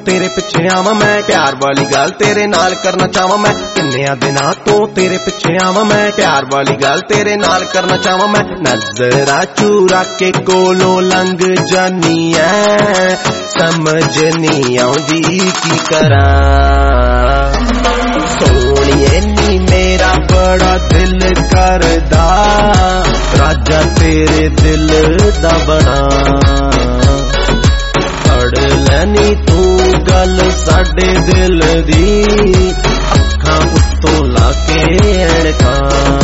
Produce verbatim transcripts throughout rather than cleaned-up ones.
तेरे पिछे आवा मैं, प्यार वाली गल तेरे नाल करना चाहवा मैं। किन्निया दिनां तो तेरे पिछे आवा मैं, प्यार वाली गल तेरे नाल करना चाहवा मैं। नजरा चूरा के कोलों लंघ जानी है, समझ नहीं आउंदी की करा। सोनिए नी मेरा बड़ा दिल करदा, राजा तेरे दिल दा बना। पढ़ लैनी तू गल साडे दिल दी, अखां उत्तों लाके ऐनकां।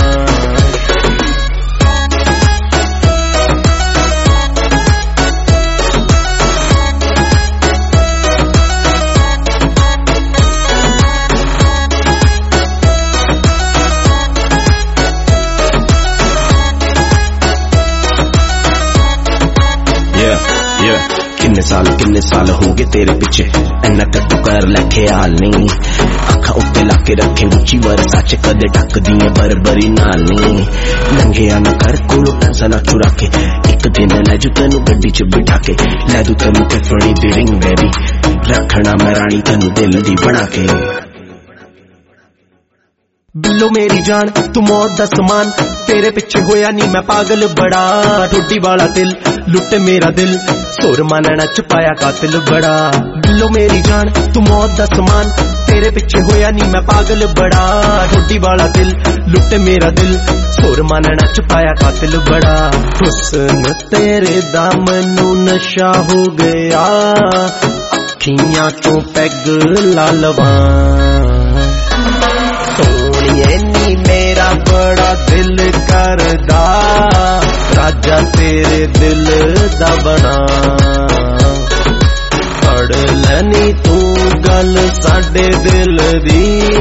किन्ने साल किन्ने साल हो गए तेरे पिछे, इन्ना कद्दू कर लै ख्याल नहीं। अखा उत्ते लाके रखे उची वरसाच, कदे ढक दिए बरबरी नाल नहीं। नंगिया न कर कोलों पैसा ना चुरा के, एक दिन लै जू तेनू गड्डी च बिठा के। लै दू तेनू टिफड़ी दी रिंग बेबी, रखना मैं रानी तेनू दिल दी बना के। बिल्लो मेरी जान तू मौत दा समान, तेरे पिछे होया नी मैं पागल बड़ा। ठोडी वाला दिल लुटे मेरा दिल, सुर मानना च पाया कातिल बड़ा। बिल्लो मेरी जान तू मौत दा समान, तेरे पिछे होया नी मैं पागल बड़ा। ठोडी वाला दिल लुटे मेरा दिल, सुर मानना च पाया कातिल बड़ा। हुस्न तेरे दा मैनू नशा हो गया, अखियां चों पैग ला लवां। सोनिए नी मेरा बड़ा दिल करदा, राजा तेरे दिल दा बना। पढ़ लैनी तू गल साडे दिल दी,